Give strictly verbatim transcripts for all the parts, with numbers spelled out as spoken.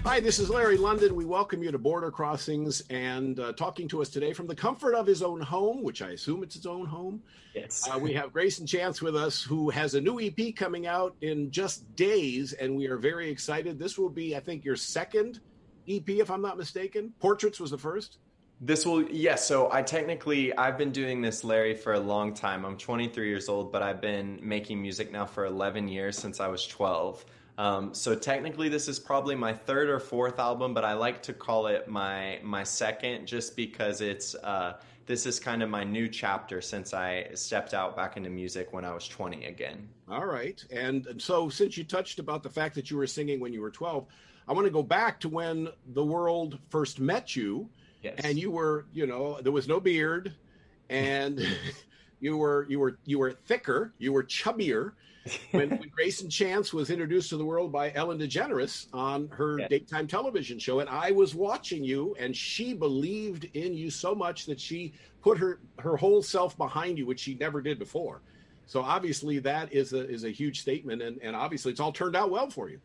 Hi, this is Larry London. We welcome you to Border Crossings, and uh, talking to us today from the comfort of his own home, which I assume it's his own home. Yes. Uh, we have Grayson Chance with us, who has a new E P coming out in just days, and we are very excited. This will be, I think, your second E P, if I'm not mistaken. Portraits was the first. This will, yes. So I technically, I've been doing this, Larry, for a long time. I'm twenty-three years old, but I've been making music now for eleven years, since I was twelve. Um, so technically this is probably my third or fourth album, but I like to call it my my second, just because it's uh, this is kind of my new chapter since I stepped out back into music when I was twenty again. All right. And, and so since you touched about the fact that you were singing when you were twelve, I want to go back to when the world first met you. Yes. And you were, you know, there was no beard, and you were you were you were thicker, you were chubbier when, when Grayson Chance was introduced to the world by Ellen DeGeneres on her Yeah. daytime television show. And I was watching you, and she believed in you so much that she put her her whole self behind you, which she never did before. So obviously that is a is a huge statement, and, and obviously it's all turned out well for you.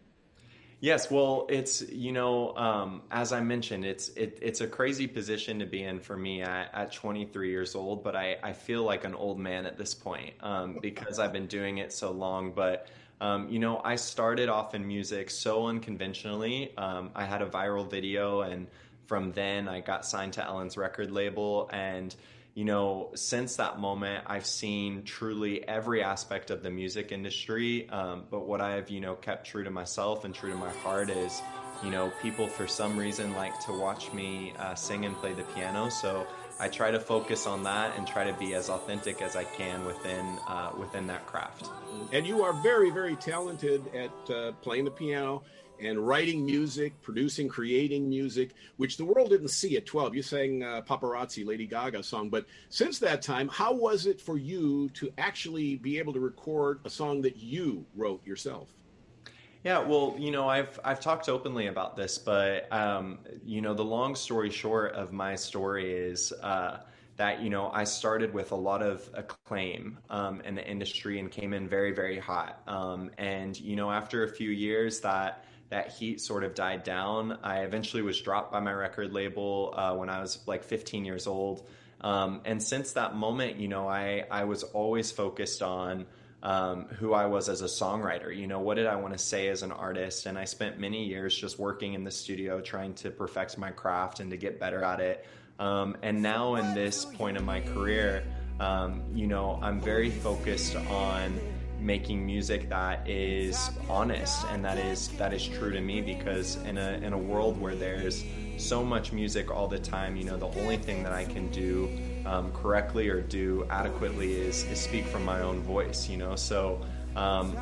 Yes, well, it's, you know, um, as I mentioned, it's it, it's a crazy position to be in for me at, at twenty-three years old, but I, I feel like an old man at this point um, because I've been doing it so long. But, um, you know, I started off in music so unconventionally. Um, I had a viral video, and from then I got signed to Ellen's record label. And you know, since that moment, I've seen truly every aspect of the music industry. Um, but what I've, you know, kept true to myself and true to my heart is, you know, people for some reason like to watch me uh, sing and play the piano. So I try to focus on that and try to be as authentic as I can within uh, within that craft. And you are very, very talented at uh, playing the piano and writing music, producing, creating music, which the world didn't see at twelve. You sang uh, Paparazzi, Lady Gaga song. But since that time, how was it for you to actually be able to record a song that you wrote yourself? Yeah, well, you know, I've I've talked openly about this, but um, you know, the long story short of my story is uh, that, you know, I started with a lot of acclaim um, in the industry and came in very, very hot. Um, and you know, after a few years, that that heat sort of died down. I eventually was dropped by my record label uh, when I was like fifteen years old. Um, and since that moment, you know, I I was always focused on um, who I was as a songwriter. You know, what did I want to say as an artist? And I spent many years just working in the studio, trying to perfect my craft and to get better at it. Um, and now in this point in my career, um, you know, I'm very focused on making music that is honest and that is that is true to me, because in a in a world where there's so much music all the time, you know, the only thing that I can do um, correctly or do adequately is, is speak from my own voice, you know. So um,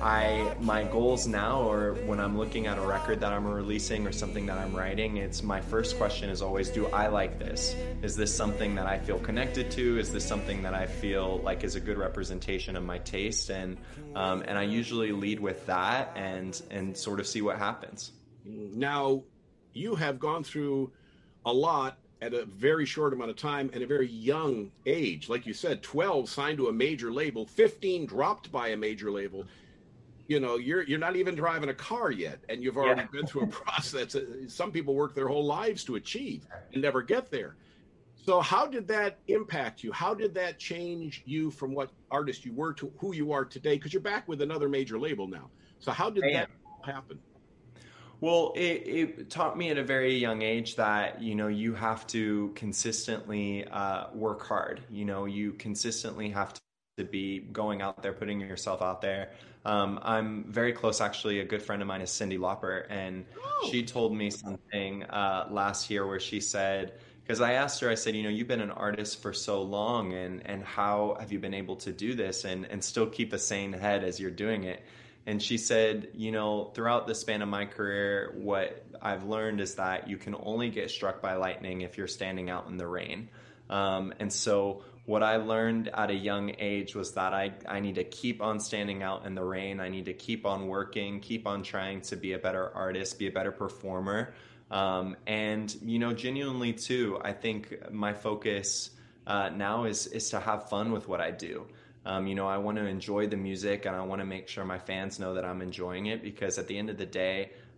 I my goals now, or when I'm looking at a record that I'm releasing or something that I'm writing, it's my first question is always, do I like this? Is this something that I feel connected to? Is this something that I feel like is a good representation of my taste? And um, and I usually lead with that and and sort of see what happens. Now, you have gone through a lot at a very short amount of time and a very young age. Like you said, twelve signed to a major label, fifteen dropped by a major label. You know, you're you're not even driving a car yet, and you've already yeah. been through a process that some people work their whole lives to achieve and never get there. So how did that impact you? How did that change you from what artist you were to who you are today? Because you're back with another major label now. So how did that happen? Well, it, it taught me at a very young age that, you know, you have to consistently uh, work hard. You know, you consistently have to to be going out there, putting yourself out there. Um, I'm very close, actually. A good friend of mine is Cyndi Lauper, and oh. she told me something uh, last year where she said, because I asked her, I said, you know, you've been an artist for so long, and and how have you been able to do this and and still keep a sane head as you're doing it? And she said, you know, throughout the span of my career, what I've learned is that you can only get struck by lightning if you're standing out in the rain. Um, and so what I learned at a young age was that I, I need to keep on standing out in the rain. I need to keep on working, keep on trying to be a better artist, be a better performer. Um, and, you know, genuinely too, I think my focus uh, now is, is to have fun with what I do. Um, you know, I want to enjoy the music, and I want to make sure my fans know that I'm enjoying it, because at the end of the day,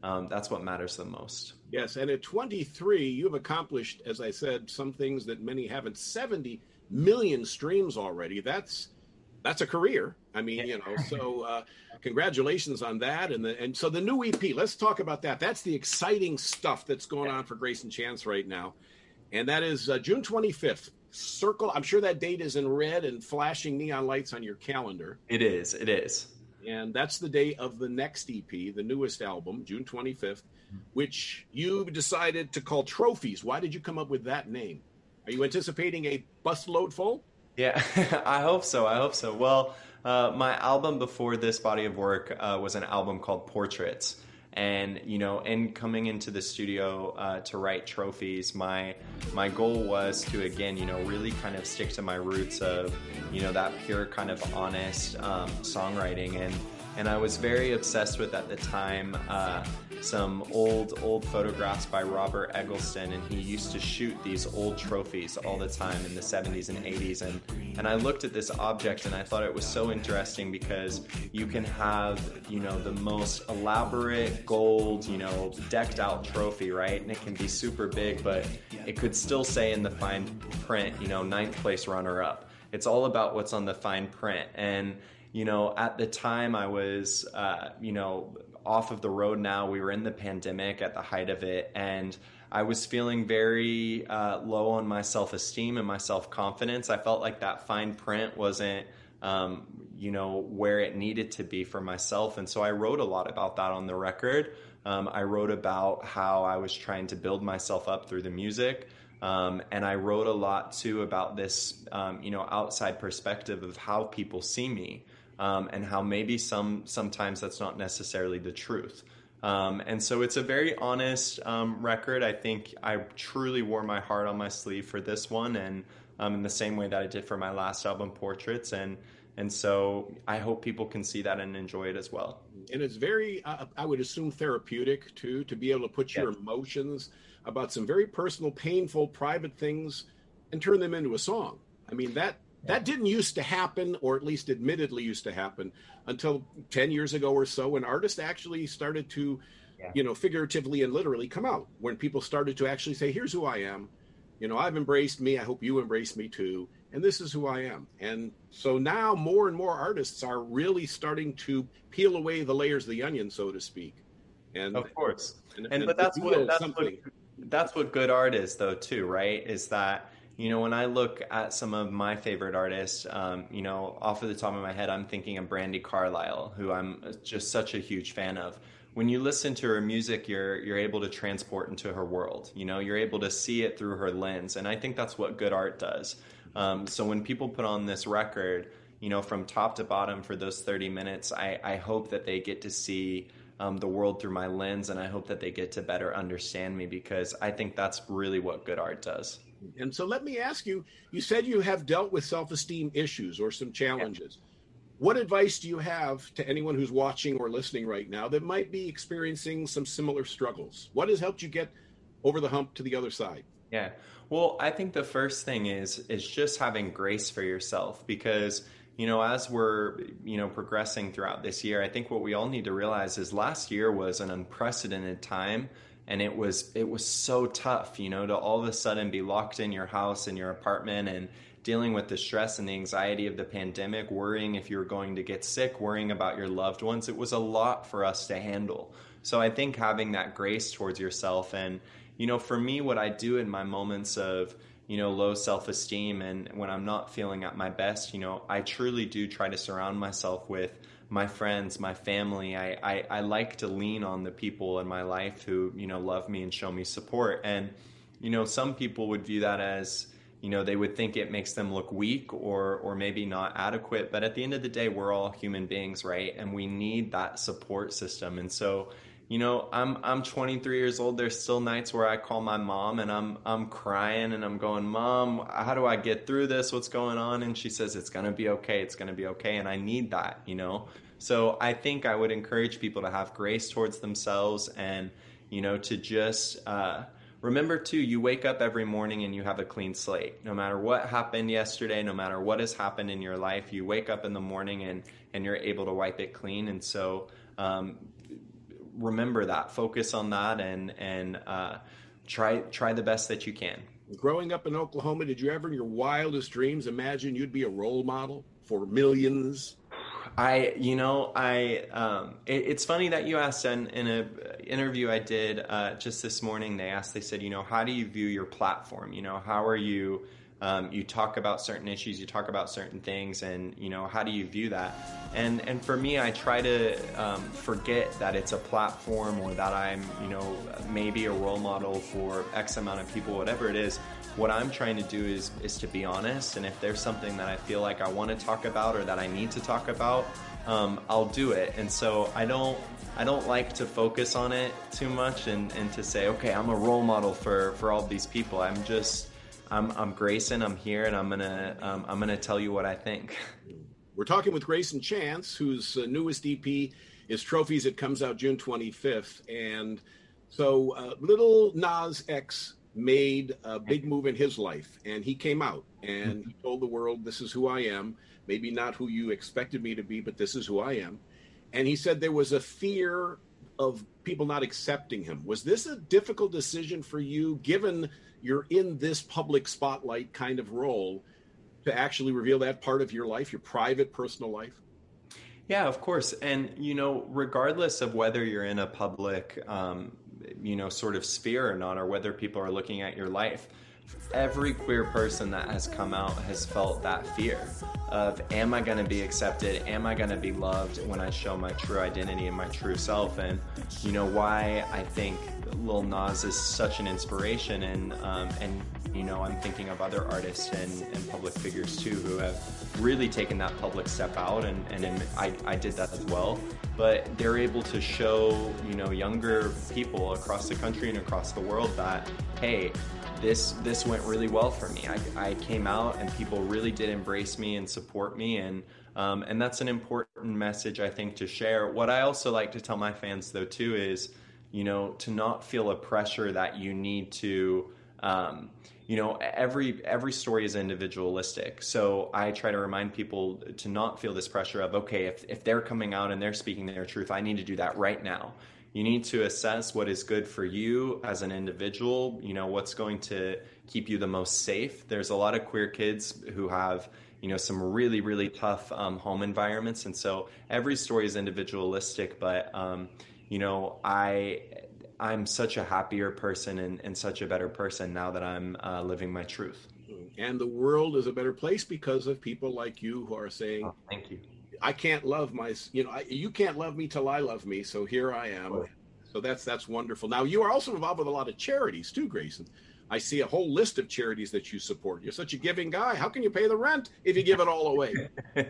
um, that's what matters the most. Yes, and at twenty-three, you've accomplished, as I said, some things that many haven't. seventy million streams already. That's that's a career. I mean, you know, so uh, congratulations on that. And the, and so the new E P, let's talk about that. That's the exciting stuff that's going on for Grayson Chance right now. And that is uh, June twenty-fifth. Circle. I'm sure that date is in red and flashing neon lights on your calendar. It is. It is. And that's the day of the next E P, the newest album, June twenty-fifth, which you decided to call Trophies. Why did you come up with that name? Are you anticipating a busload full? Yeah, I hope so. I hope so. Well, uh, my album before this body of work uh, was an album called Portraits. And, you know, in coming into the studio uh, to write Trophies, my my goal was to, again, you know, really kind of stick to my roots of, you know, that pure kind of honest um, songwriting. And, and I was very obsessed with, at the time, uh, some old, old photographs by Robert Eggleston. And he used to shoot these old trophies all the time in the seventies and eighties. And, and I looked at this object and I thought it was so interesting because you can have, you know, the most elaborate gold, you know, decked out trophy, right? And it can be super big, but it could still say in the fine print, you know, ninth place runner up. It's all about what's on the fine print. And, you know, at the time I was, uh, you know, off of the road now. We were in the pandemic at the height of it. And I was feeling very uh, low on my self-esteem and my self-confidence. I felt like that fine print wasn't, um, you know, where it needed to be for myself. And so I wrote a lot about that on the record. Um, I wrote about how I was trying to build myself up through the music. Um, and I wrote a lot too about this, um, you know, outside perspective of how people see me, um, and how maybe some sometimes that's not necessarily the truth. Um, and so it's a very honest um, record. I think I truly wore my heart on my sleeve for this one, and um, in the same way that I did for my last album, Portraits. And and so I hope people can see that and enjoy it as well. And it's very, uh, I would assume, therapeutic too, to be able to put your Yes. emotions about some very personal, painful, private things and turn them into a song. I mean, that that didn't used to happen, or at least admittedly used to happen, until ten years ago or so, when artists actually started to, Yeah. you know, figuratively and literally come out. When people started to actually say, here's who I am. You know, I've embraced me. I hope you embrace me too. And this is who I am. And so now more and more artists are really starting to peel away the layers of the onion, so to speak. And Of course. and, And but that's reveal what that's something. what that's what good art is, though, too, right? Is that, you know, when I look at some of my favorite artists, um, you know, off of the top of my head, I'm thinking of Brandi Carlile, who I'm just such a huge fan of. When you listen to her music, you're you're able to transport into her world. You know, you're able to see it through her lens, and I think that's what good art does. Um, so when people put on this record, you know, from top to bottom for those thirty minutes, I, I hope that they get to see um, the world through my lens, and I hope that they get to better understand me, because I think that's really what good art does. And so let me ask you, you said you have dealt with self-esteem issues or some challenges. What advice do you have to anyone who's watching or listening right now that might be experiencing some similar struggles? What has helped you get over the hump to the other side? Yeah. Well, I think the first thing is is just having grace for yourself, because, you know, as we're, you know, progressing throughout this year, I think what we all need to realize is last year was an unprecedented time, and it was it was so tough, you know, to all of a sudden be locked in your house, in your apartment, and dealing with the stress and the anxiety of the pandemic, worrying if you were going to get sick, worrying about your loved ones. It was a lot for us to handle. So I think having that grace towards yourself, and, you know, for me, what I do in my moments of, you know, low self-esteem and when I'm not feeling at my best, you know, I truly do try to surround myself with my friends, my family. I, I, I like to lean on the people in my life who, you know, love me and show me support. And, you know, some people would view that as, you know, they would think it makes them look weak or or maybe not adequate. But at the end of the day, we're all human beings, right? And we need that support system. And so, you know, I'm I'm twenty-three years old. There's still nights where I call my mom and I'm I'm crying and I'm going, Mom, how do I get through this? What's going on? And she says, it's going to be okay. It's going to be okay. And I need that, you know. So I think I would encourage people to have grace towards themselves and, you know, to just uh, remember, too, you wake up every morning and you have a clean slate. No matter what happened yesterday, no matter what has happened in your life, you wake up in the morning and, and you're able to wipe it clean. And so um, remember that, focus on that, and and uh, try try the best that you can. Growing up in Oklahoma, did you ever in your wildest dreams imagine you'd be a role model for millions? I, you know, I, um, it, it's funny that you asked in, in a interview I did uh, just this morning. They asked, they said, you know, how do you view your platform? You know, how are you, um, you talk about certain issues, you talk about certain things, and, you know, how do you view that? And, and for me, I try to um, forget that it's a platform or that I'm, you know, maybe a role model for X amount of people, whatever it is. What I'm trying to do is is to be honest, and if there's something that I feel like I want to talk about or that I need to talk about, um, I'll do it. And so I don't I don't like to focus on it too much and, and to say, okay, I'm a role model for, for all these people. I'm just I'm I'm Grayson. I'm here, and I'm gonna um, I'm gonna tell you what I think. We're talking with Grayson Chance, whose uh, newest E P is Trophies. It comes out June twenty-fifth, and so uh, Little Nas X made a big move in his life, and he came out and he told the world, this is who I am, maybe not who you expected me to be, but this is who I am. And he said there was a fear of people not accepting him. Was this a difficult decision for you, given you're in this public spotlight kind of role, to actually reveal that part of your life, your private personal life? Yeah, of course. And, you know, regardless of whether you're in a public, um, you know, sort of sphere or not, or whether people are looking at your life, every queer person that has come out has felt that fear of, am I going to be accepted? Am I going to be loved when I show my true identity and my true self? And, you know, why I think Lil Nas is such an inspiration, and, um, and you know, I'm thinking of other artists and, and public figures too who have really taken that public step out, and, and I, I did that as well. But they're able to show, you know, younger people across the country and across the world that, hey, this this went really well for me. I, I came out and people really did embrace me and support me, and um, and that's an important message, I think, to share. What I also like to tell my fans, though, too, is, you know, to not feel a pressure that you need to, um, you know, every every story is individualistic. So I try to remind people to not feel this pressure of, okay, if, if they're coming out and they're speaking their truth, I need to do that right now. You need to assess what is good for you as an individual, you know, what's going to keep you the most safe. There's a lot of queer kids who have, you know, some really, really tough um, home environments. And so every story is individualistic, but, um, you know, I... I'm such a happier person and, and such a better person now that I'm uh, living my truth. And the world is a better place because of people like you who are saying, oh, thank you. I can't love my, you know, I, you can't love me till I love me. So here I am. Sure. So that's, that's wonderful. Now, you are also involved with a lot of charities too, Grayson. I see a whole list of charities that you support. You're such a giving guy. How can you pay the rent if you give it all away?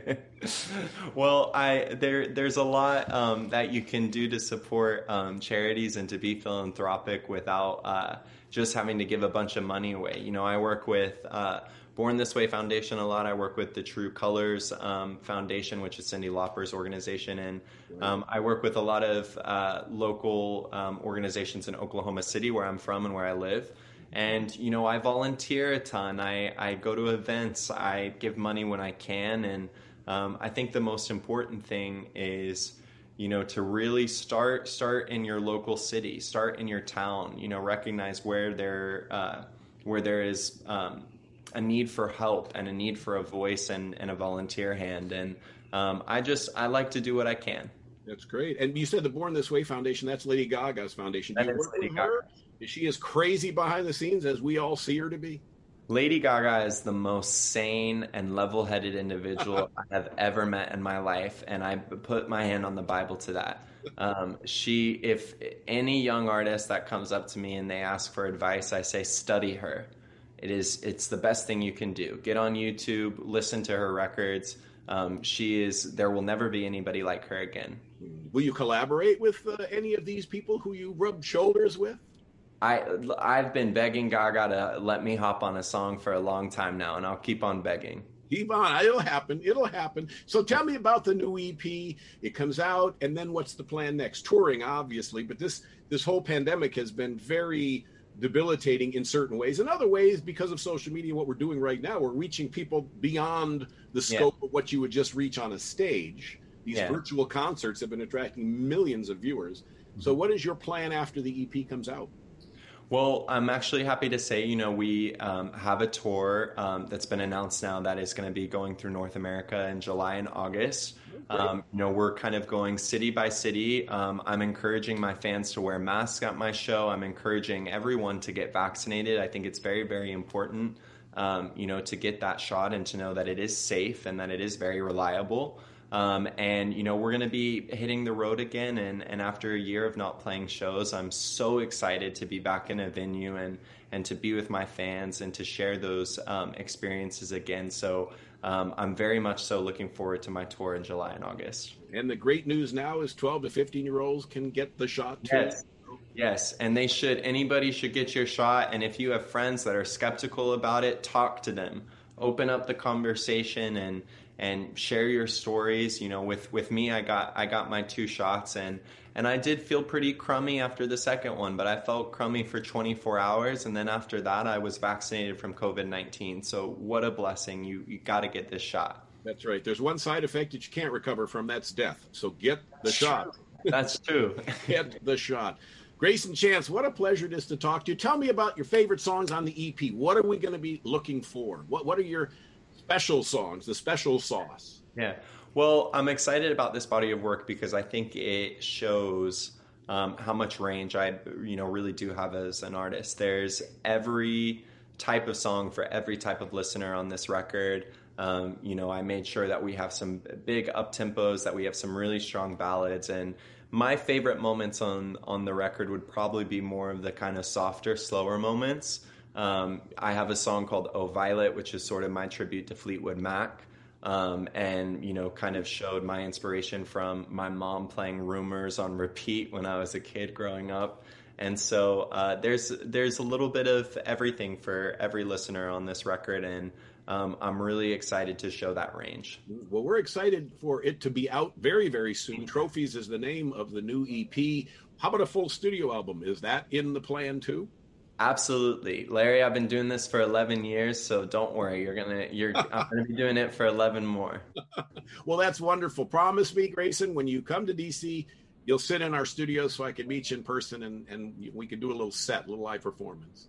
Well, I there there's a lot um, that you can do to support um, charities and to be philanthropic without uh, just having to give a bunch of money away. You know, I work with uh, Born This Way Foundation a lot. I work with the True Colors um, Foundation, which is Cyndi Lauper's organization. And um, I work with a lot of uh, local um, organizations in Oklahoma City, where I'm from and where I live. And, you know, I volunteer a ton. I, I go to events. I give money when I can. And um, I think the most important thing is, you know, to really start start in your local city, start in your town, you know, recognize where there, uh, where there is um, a need for help and a need for a voice and, and a volunteer hand. And um, I just, I like to do what I can. That's great. And you said the Born This Way Foundation, that's Lady Gaga's foundation. Do That you is work Lady with her? Gaga. Is she as crazy behind the scenes as we all see her to be? Lady Gaga is the most sane and level-headed individual I have ever met in my life, and I put my hand on the Bible to that. Um, she, if any young artist that comes up to me and they ask for advice, I say, study her. It is, it's the best thing you can do. Get on YouTube, listen to her records. Um, she is, there will never be anybody like her again. Will you collaborate with uh, any of these people who you rubbed shoulders with? I, I've been begging Gaga to let me hop on a song for a long time now, and I'll keep on begging. Keep on. It'll happen. It'll happen. So tell me about the new E P. It comes out, and then what's the plan next? Touring, obviously, but this this whole pandemic has been very debilitating in certain ways. In other ways, because of social media, what we're doing right now, we're reaching people beyond the scope yeah. of what you would just reach on a stage. These yeah. virtual concerts have been attracting millions of viewers. So what is your plan after the E P comes out? Well, I'm actually happy to say, you know, we um, have a tour um, that's been announced now that is going to be going through North America in July and August. Um, you know, we're kind of going city by city. Um, I'm encouraging my fans to wear masks at my show. I'm encouraging everyone to get vaccinated. I think it's very, very important, um, you know, to get that shot and to know that it is safe and that it is very reliable. Um, and, you know, we're going to be hitting the road again. And, and after a year of not playing shows, I'm so excited to be back in a venue and, and to be with my fans and to share those um, experiences again. So um, I'm very much so looking forward to my tour in July and August. And the great news now is twelve to fifteen year olds can get the shot too. Yes. Yes, and they should. Anybody should get your shot. And if you have friends that are skeptical about it, talk to them. Open up the conversation and and share your stories. You know, with, with me, I got I got my two shots, and and I did feel pretty crummy after the second one, but I felt crummy for twenty-four hours, and then after that, I was vaccinated from COVID nineteen. So what a blessing! You you got to get this shot. That's right. There's one side effect that you can't recover from. That's death. So get the shot. That's true. Get the shot. Grayson Chance, what a pleasure it is to talk to you. Tell me about your favorite songs on the E P. What are we going to be looking for? What What are your special songs, the special sauce? Yeah. Well, I'm excited about this body of work because I think it shows um, how much range I, you know, really do have as an artist. There's every type of song for every type of listener on this record. Um, you know, I made sure that we have some big up tempos, that we have some really strong ballads, and my favorite moments on on the record would probably be more of the kind of softer, slower moments. Um, I have a song called "Oh Violet," which is sort of my tribute to Fleetwood Mac, um, and you know, kind of showed my inspiration from my mom playing Rumors on repeat when I was a kid growing up. And so uh, there's there's a little bit of everything for every listener on this record, and um, I'm really excited to show that range. Well, we're excited for it to be out very, very soon. Trophies is the name of the new E P. How about a full studio album? Is that in the plan too? Absolutely, Larry. I've been doing this for eleven years, so don't worry. You're gonna you're I'm gonna be doing it for eleven more. Well, that's wonderful. Promise me, Grayson, when you come to D C, you'll sit in our studio so I can meet you in person and, and we can do a little set, a little live performance.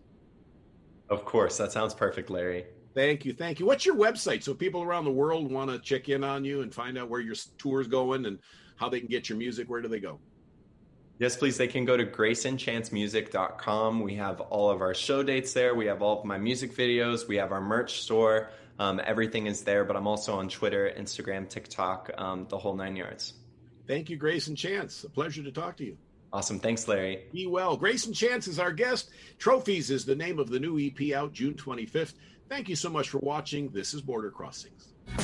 Of course. That sounds perfect, Larry. Thank you. Thank you. What's your website? So people around the world want to check in on you and find out where your tour's going and how they can get your music. Where do they go? Yes, please. They can go to grayson chance music dot com. We have all of our show dates there. We have all of my music videos. We have our merch store. Um, everything is there, but I'm also on Twitter, Instagram, TikTok, um, the whole nine yards. Thank you, Grayson Chance. A pleasure to talk to you. Awesome. Thanks, Larry. Be well. Grayson Chance is our guest. Trophies is the name of the new E P out June twenty-fifth. Thank you so much for watching. This is Border Crossings.